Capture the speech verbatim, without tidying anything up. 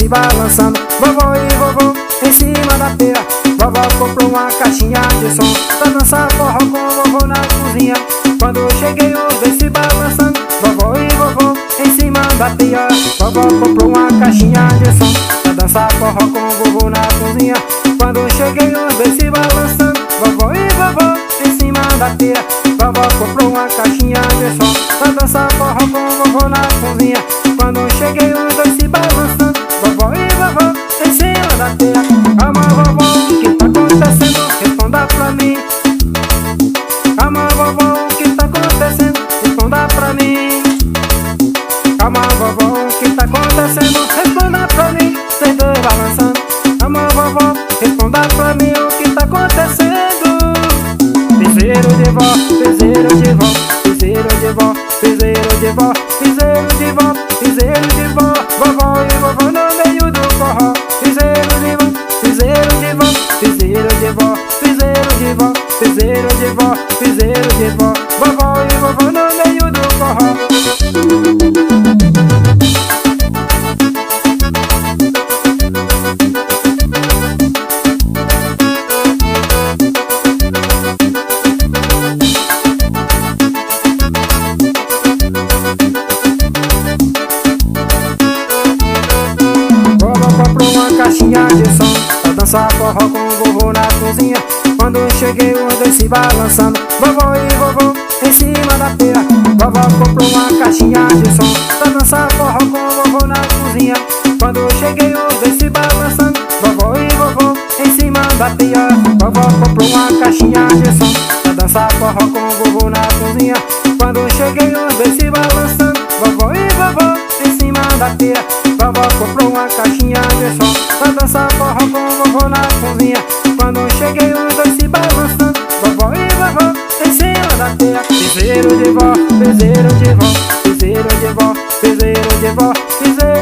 se balançando. Vovó e vovô em cima da pia. Vovó comprou uma caixinha de som pra dançar forró com vovô na cozinha. Quando eu cheguei os dois se balançando, vovó e vovô em cima da pia. Vovó comprou uma caixinha de som pra dançar forró com vovô na cozinha. Quando eu cheguei os dois se balançando, vovó e vovô em cima da pia. Vovó comprou uma caixinha de som pra dançar forró com vovô na cozinha. Quando eu cheguei os dois se balançando, vovó e vovô em cima da pia. Calma, vovó, o que tá acontecendo? Responda pra mim. Calma, vovó, o que tá acontecendo? Responda pra mim. Calma, vovó, o que tá acontecendo? Responda pra mim. Vocês dois balançando. Calma, vovó, responda pra mim o que tá acontecendo. Piseiro de vó, piseiro de vó, piseiro de vó, piseiro de vó, piseiro de vó, piseiro de vó, vovó e vovô no meio do forró. Piseiro de vó, piseiro de vó, piseiro de vó, piseiro de vó, piseiro de vó, piseiro de vó, vovó e vovô no meio do forró. Caixinha de som pra dançar forró com o vovô na cozinha. Quando eu cheguei os dois se balançando, vovó e vovô em cima da pia. Vovó comprou uma caixinha de som pra dançar forró com o vovô na cozinha. Quando eu cheguei os dois se balançando, vovó e vovô em cima da pia. Vovó comprou uma caixinha de som pra dançar forró com o vovô na cozinha. Quando eu cheguei os dois se balançando, vovó e vovô em cima da pia. Vovó comprou uma caixinha de som pra dançar forró com o vovô na cozinha. Quando eu cheguei os dois se balançando, vovó e vovô em cima da pia. Piseiro de vó, piseiro de vó, piseiro de vó, piseiro de vó, piseiro